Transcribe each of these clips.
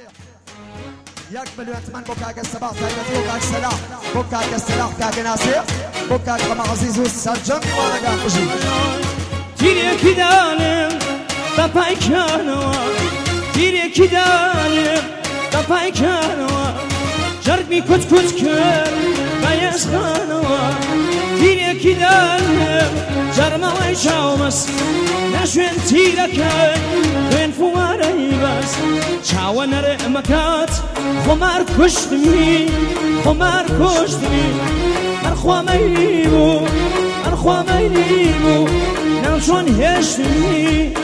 1,000,000 ثمن بوكاك السباق تايمتي بوكاك سلاح بوكاك السلاح كاك ناسير بوكاك خما عزيز والسرجم وانا قام بجي تيري كدالم باباي كانوا تيري كدالم باباي كانوا جربي كت كر بايس خانوا تيري كدالم جرما ويشاومس نشوين تيركاي وين فواري بس چاوانر مكات خمار كشتني خمار كشتني أرخوا ميليبو نمشون هشتني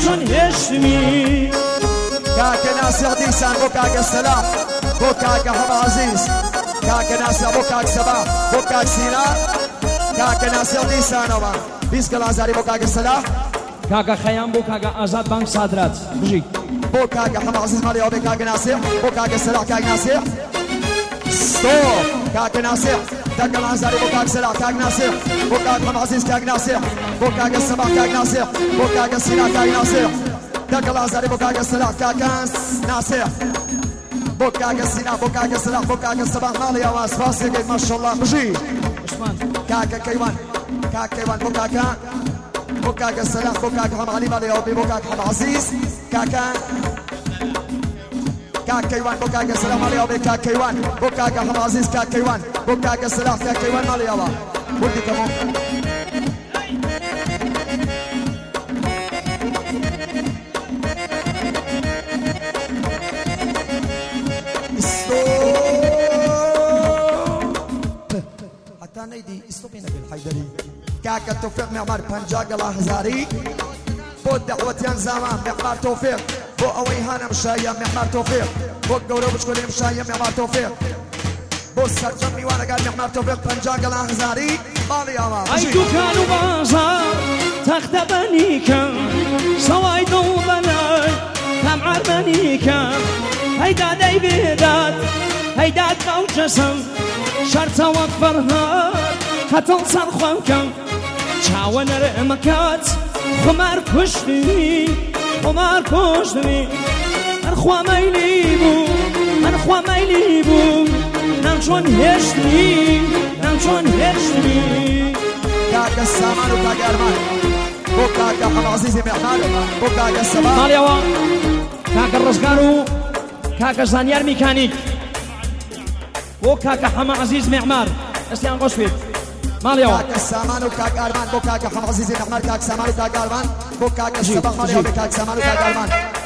كاك ناصر ديسان بوكاك السلام بوكاك حما عزيز كاك ناصر بوكاك سبا بوكاك سينا كاك ناصر ديسان وما بيسك الازاري بوكاك السلام كاكا خيام بوكاك آزاد بانك صادرات بجي بوكاك حما عزيز مالي وبي كاك ناصر بوكاك السلام كاك ناصر ستوب كاك ناصر كاك الازاري بوكاك سلام كاك ناصر بوكاك حما عزيز كاك ناصر بوكاك السبا كاك ناصر بوكاك سينا كاك ناصر كاك الازاري بوكاك السلام كاك ناصر بوكاك السينا بوكاك السلام بوكاك السبا مالي واس فاسي ما شاء الله بجي كاك كيوان كاك كيوان بوكاك السلام بوكاك حما علي مالي وبي بوكاك حما عزيز كاك كيوان بوكاك السلام مالي وبي كاك كيوان بوكاك حما عزيز كاك كيوان بوكاك السلام كاك كيوان مالي وبا ولدي كمان حتى نيدي استوبينا بالحيدري كاكا توفيق معمار بنجاق الله هزاري بو دعوتيان زمان معمار توفيق بو اويهانا مشايا معمار توفيق بو قورو بشكولي مشايا معمار توفيق بو سرجمي وانا قال معمار توفيق بنجاق الله هزاري مالي اما اي دكان بازار تخت بنيكا سواي دوبناي تمعر بنيكا هيدا داي بيداد هيدا قوجسم شرطة وقفرها هتنصر خوكم چاوانر مكات خمار كشتني أرخوا ميليبو نمشون هشتني كاكا السامان وكاكا أرمان بوكاكا حما عزيزي معمار بوكاكا السبا ماليوا كاكا الرزقارو كاكا زانيار ميكانيك وكاكا حما عزيز معمار استيان قشفيت ماليوا كاكا السامان وكاكا أرمان بوكاكا حما عزيزي معمار كاكا سامان وكاكا أرمان بوكاكا السبا ماليوا بكاكا سامان وكاكا أرمان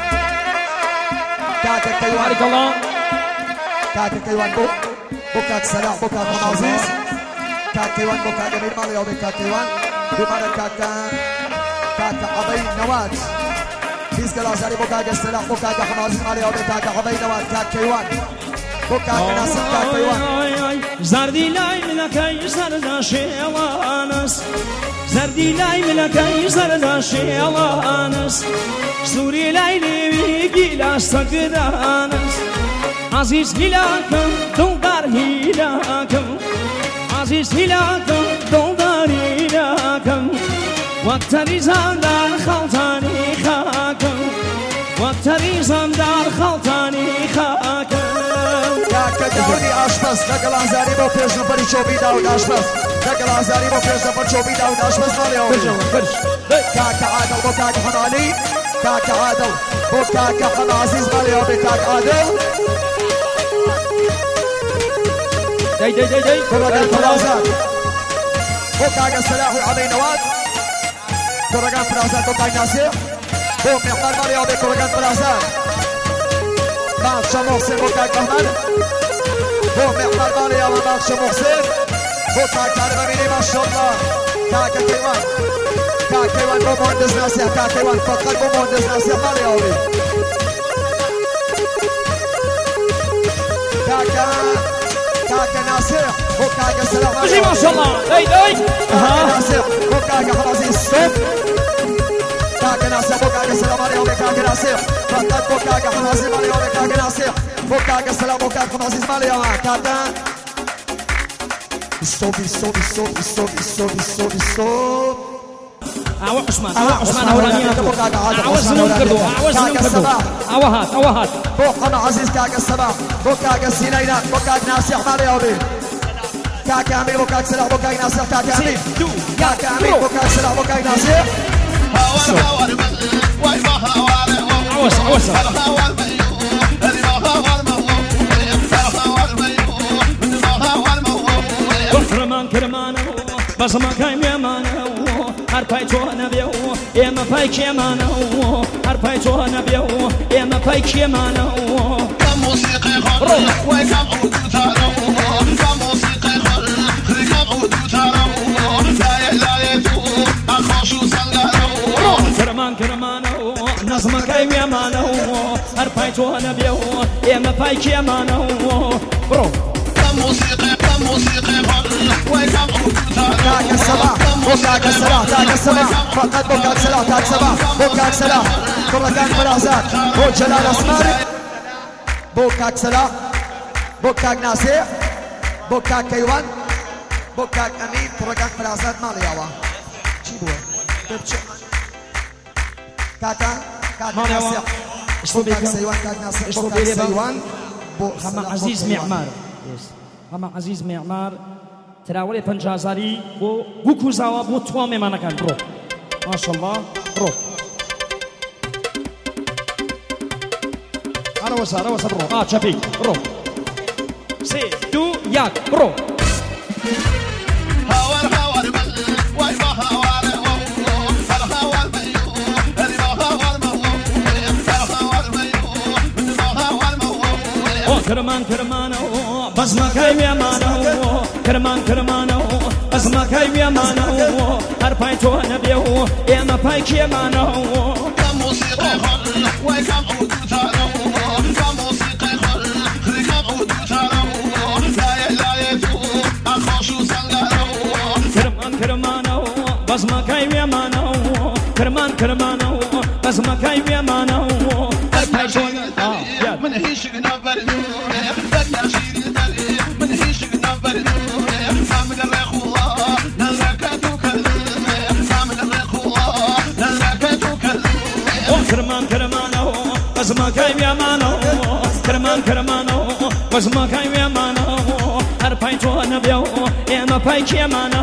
كاكا كيوان بارك الله كاكا كيوان بوكاكا سلام بوكاكا حما عزيز كاكا كيوان بوكاكا مير ماليوا بكاكا كيوان بمانا كاكا عبي نواد بيسك الازاري بوكاكا السلاح بوكاكا حما عزيز ماليوا بكاكا عبي نواد كاكا كيوان بوكاكا ناسم كاكا كيوان زردي لاي ملكي زردا شيوانس زردي لاي ملكي زردا شيوانس سوري لايلي بيجي لا سكرانس عزيز هلاكم دولدار هلاكم عزيز هلاكم دولدار هلاكم وقت ريزان دار خلطاني خاكم وقت ريزان دار خلطاني خاكم كاكا داودي اشبس كاكا الازاري بو بيش نبري شوبي داود اشبس كاكا الازاري بو بيش نبري شوبي داود اشبس ماليوا كاكا عادل بو كاكا حما علي كاكا عادل بو كاكا حما عزيز ماليوا بكاكا عادل داي كرقان فرازات بو كاكا سلاح وعبي نواد كرقان فرازات بو كاكا ناسير بو معمار ماليوا بكرقان فرازات مارشا محسن بو كاكا احمد بو معمار ماليوا ومارشا محسن بو كاكا ربابيني ما شاء الله كاكا كيوان بو مهندس ناسير كاكا كيوان فقط بو مهندس ناسير ماليوا كاكا ناصر بوكاكا سلام بجي ما شاء الله كاكا ناصر بوكاكا حمازي ستوب كاكا ناصر بوكاكا سلام عليهم بكاكا ناصر فقط بوكاكا حمازي عليهم بكاكا ناصر بوكاكا سلام بوكاكا حمازي عليهم كاكا ستوب ئاوە عوسمان هەورانیان ئاوە زنم کردو ئاوە هات بۆ حەمە عەزیز کاکە سەبا بۆ کاکە سینەینا بۆ کاک ناسیح ماڵیاوە بێ کاکە ئەمیر بۆ کاک سەلاح بۆ کاک ناسیح کاکە ئەمیر بۆ کاک سەلاح بۆ کاک ناسیح کرمانە بەزمە کای مێمانە هەر پای تۆ نەبێ و ئێمە پای کێمانە هەر پای تۆ نەبێ و ئێمە پای کێمانە کرمانە نەزمەکەی مێمانە هەر پای تۆ نەبێ و ئێمە پای کێمانە بڕۆ كاك السبع وكاك السلاح كاك السبع فقط بوكاك سلاح كاك سبع بوكاك سلاح كركان فرازات بو جلال اسمر بوكاك سلاح بوكاك ناصر بوكاك كيوان بوكاك امين كركان فرازات مالياوا شي بو كاكا ناصر بوكاك سيوان كاك ناصر بوكاك سيوان حما عزيز معمار حما عزيز معمار تراولی 50,000 بۆ گوکوزاوە بۆ توا مێمانەکان بڕۆ ماشەڵڵا بڕۆ ئەرەوەسە بڕۆ چەپی بڕۆ 3 2 1 بڕۆ کرمانە بەزمەکەی مێمانە کرمانە بەزمەکەی مێمانە هەر پای تۆ نەبێ و ئێمە پای کێمانە کرمانە بەزمەکەی مێمانە کرمانە بەزمەکەی مێمانە هەر پای تۆ من هیچ نەبەر من هیچ نەبەر سامن الرخوة نلقتك سامن الرخوة نلقتك کرمانە بەزمەکەی مێمانە کرمانە بەزمەکەی مێمانە هەر پای تۆ نەبێ و ئێمە پای کێمانە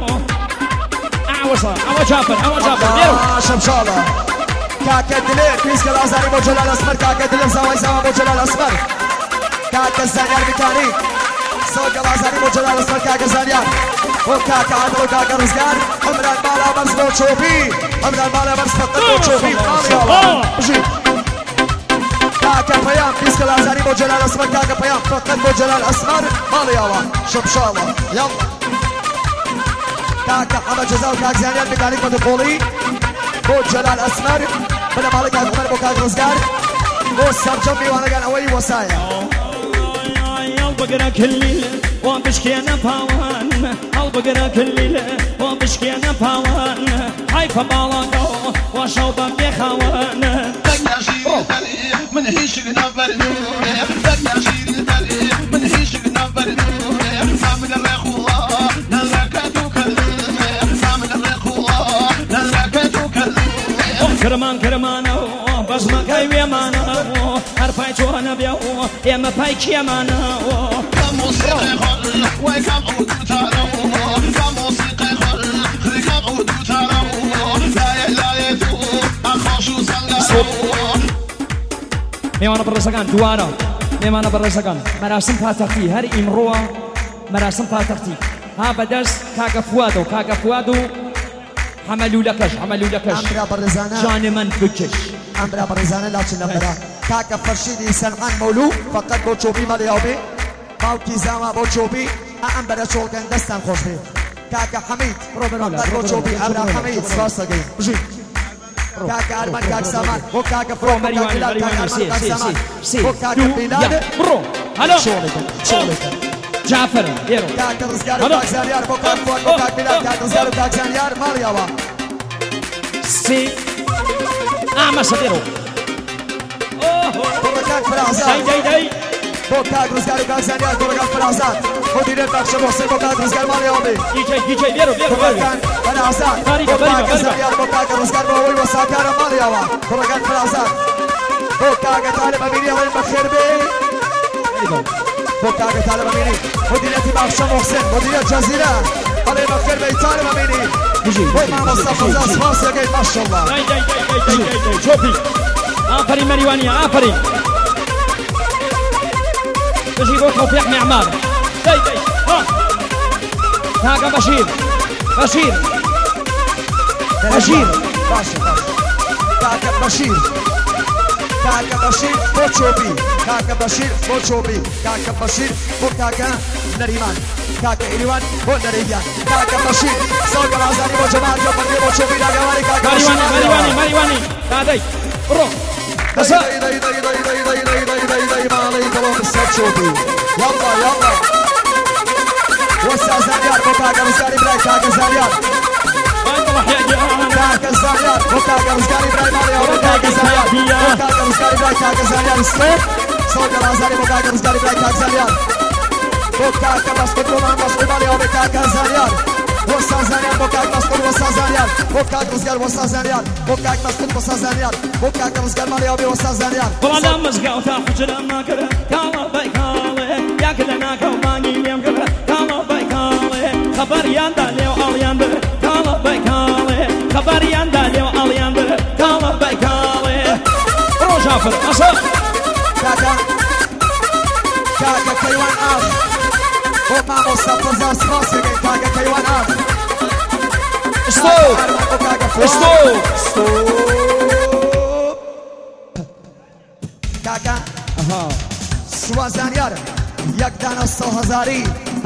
ئەوە جافر شەمشاڵە كاكا دلير كريسكا الازاري بو جلال اسمر كاكا دلير زاوي زاوي بو جلال اسمر كاكا الزانيار بكاني سوق الازاري بو جلال اسمر كاكا زانيار وكاكا عدل وكاكا رزقان عمران بالا برس بو تشوفي عمران بالا برس فقط بو تشوفي كاكا بيام كريسكا الازاري بو جلال اسمر كاكا بيام فقط بو جلال اسمر مالي يلا شبشالة يلا كاكا حمد جزاو كاكا زانيار بكاني كنت بولي بو جلال اسمر بلا مالك عمر بو كاك رزقار بو سرجم بيوانا كان اوي وصايا البقرة كل ليلة وبشكي انا باوان البقرة كل ليلة وبشكي انا باوان حيفا بالاقو وشوبا بيخوان دقنا شير تاريخ من هيشك نفر دقنا شير تاريخ من هيشك نفر سامن الرخوة نلقتك سامن الرخوة نلقتك کرمانە بەزمەکەی مێمانە هەر پای تۆ نەبێ و ئێمە پای کێمانە میوانە بەڕێزەکان دووارە میوانە بەڕێزەکان مەراسم پاتەختی هەر ئیمڕۆوە مەراسم پاتەختی ها بەدەست کاکە فواد و حملولەکەش جان من بکش ئەمرا بەڕێزانە لاچن لەبەرە کاکە فەرشیدی سەنعان مەولو فقط بۆ چۆپی مەڵیاو بێ باوکی زاوا بۆ چۆپی ئەم بەرە چۆڵکەن دەستان خۆش بێ کاکە حەمید فقط بۆ چۆپی ئەمرا حەمید سپاس دەگەین بژین کاکە ئەرمان کاک سامان بۆ کاکە فڕۆ کاکە بیلال کاکە ئەرمان کاک سامان بۆ کاکە بیلال بڕۆ هەلۆ چۆڵێکن جعفر ئێرۆ کاکە ڕزگار و کاک زانیار بۆ کاک فواد بۆ کاک بیلال کاک ڕزگار و کاک زانیار ماڵیاوە ئامە سەدێرۆ كوڕەکان فرازات دەی بۆ کاک ڕزگار و کاک زانیار کۆڕەکان فرازات مدير البخش محسن بوكاك رزقار ماليابي دي جي بيرو بوكاك فلازات بوكاك زريار بوكاك رزقار بوي وساكار ماليابا بوكاك فلازات بوكاك طالب أميني على المخير بي بوكاك طالب أميني مديرية بخش محسن مديرية جزيرة على المخير بي طالب أميني ومع مصطفى زاس فاس يا ما شاء الله جاي شوفي آفرين مريوانية آفرين تجيبوا توفيق معمار جاي ها هاكا بشير باشا كاكا بشير بوتشوبي كاكا بشير بوكاكا نريمان كاكا إليوان بونريان كاكا بشير سوق العزاني بوجمال جوفني بوتشوبي لاجواني كاكا مريواني كادي برو داي ما عليك والله السبشوبي يلا وسع زانيار بوكاكا رزقاري براي كاكا زانيار كاكا زانيار بوكاكا رزقاري براي ماليا بوكاكا زانيار بوكاكا رزقاري براي كاكا زانيار سوق العزاني بوكاكا رزقاري براي كاكا زانيار بوكاكا مسكوت ماليا بوكاكا زانيار وسع زانيار بوكاكا مسكوت وسع زانيار بوكاكا رزقار وسع زانيار بوكاكا مسكوت وسع زانيار بوكاكا رزقار ماليا وسع زانيار والله مسقا وتاخذ لما كره كالا بايكاله يا كده ناكو ماني يم كره كالا بايكاله خبر ياندا ليو الياند كالا بايكاله خبر ياندا ليو الياند كالا بايكاله برو جعفر اصلا كاكا كيوان آخ ومع مصطفى زاس فاسق كاكا كيوان آخ ستوب كاكا سوازانيار یک دانه 100,000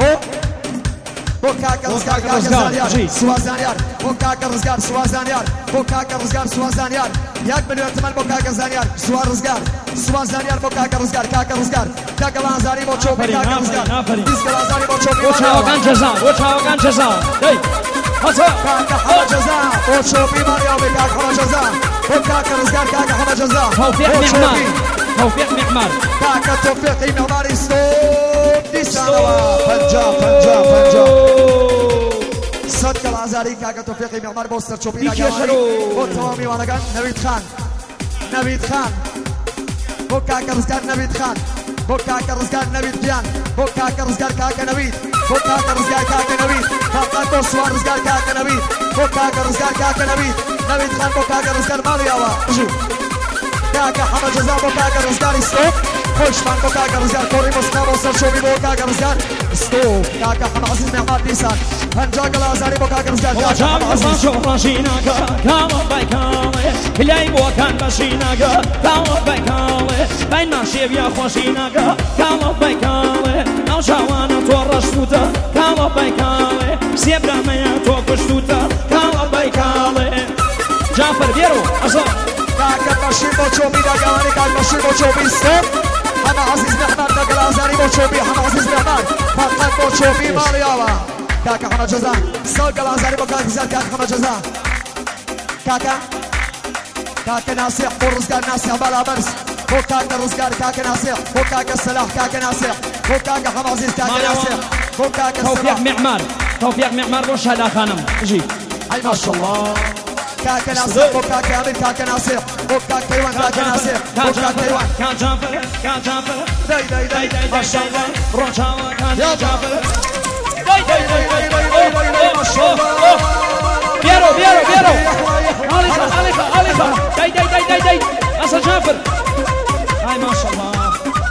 بوكاكا رزقار كاكا زانيار سوازانيار بوكاكا رزقار سوازانيار بوكاكا رزقار سوازانيار 1 مليون تمن بوكاكا زانيار سوار رزقار سوازانيار بوكاكا رزقار كاكا رزقار كاكا لازاري بوچوبي كاكا رزقار ديسك لازاري بوچوبي وچاوغان جزا داي هذا كاكا حما جزا بوچوبي ماريو كاكا حما جزا بوكاكا رزقار كاكا حما جزا توفيق معمار كاكا توفيق معمار ستوب ديسانوا فنجا صدق العزاري كاكا توفيق معمار بوستر شوبينا جواري وتوامي وانقان نويد خان بوكاكا رزقار نويد خان بوكاكا رزقار نويد بيان بوكاكا رزقار كاكا نويد بوكاكا رزقار كاكا نويد بوكاكا سوار رزقار كاكا نويد بوكاكا رزقار كاكا نويد خان بوكاكا رزقار مالياوا كاكا حما جزا بوكاكا رزقار ستوب خوشمان بوكاكا رزقار كوري مسكا بوستر شوبي بوكاكا رزقار ستوب كاكا حما عزيز معمار ديسان هنجاك الازاري بوكاكا رزقار كاكا حما عزيز راشيناكا كاما بايكاله كلاي بوكان باشيناكا كاما بايكاله بين ماشي بيا خوشيناكا كاما بايكاله او شوانا تو رشتوتا كاما بايكاله سيبرا ميا تو كشتوتا كاما بايكاله جعفر بيرو اصلا كاكا بشير بوچوبي داغاني كاكا بشير بوچوبي ستوب حما عزيز محمد داغ الازاري بوچوبي حما عزيز محمد فقط بوچوبي مالياوا كاكا حما جزا سوق الازاري بوكاكا زاد كاكا حما جزا كاكا ناصح ورزقار ناصح بلا برس بوكاكا رزقار كاكا ناصح بوكاكا السلاح كاكا ناصح بوكاكا حما عزيز كاكا ناصح بوكاكا توفيق معمار وشهادة خانم جي اي ما شاء الله كاكا ناصر بوكاكا امين كاكا ناصر بوكاكا كيوان كاكا ناصر بوكاكا كيوان كان جعفر داي ما شاء الله روشاوا كان جعفر ما شاء الله بيرو عليك داي اصل جعفر هاي ما شاء الله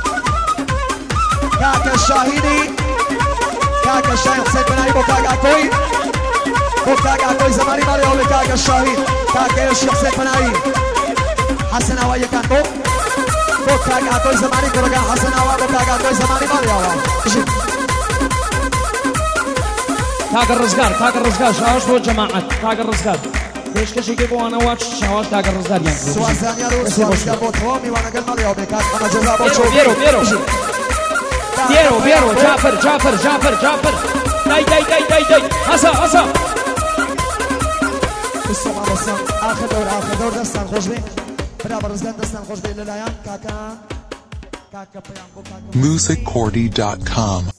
كاكا الشاهيني كاكا الشاهين حسين بناي بوكاكا كوي بوكاكا كوي زماني مالي هولي كاكا الشاهين كاكا يوشي حسين بناي حسن هواي كان بوكاكا كوي زماني كورغان حسن هواي بوكاكا كوي زماني مالي هواي كاكا الرزقار شاوش بو جماعة كاكا الرزقار ليش كشي كيبو انا واتش شاوش كاكا الرزقار يعني سوازانيا رو سوازانيا بو تومي وانا قل مالي هولي كاكا حما جزا بو شو بيرو جعفر داي هسا السلام عليكم آخر دور دستان خوش بين برابر رزقان دستان خوش بين للايان كاكا بيان بو كاكا musiccordy.com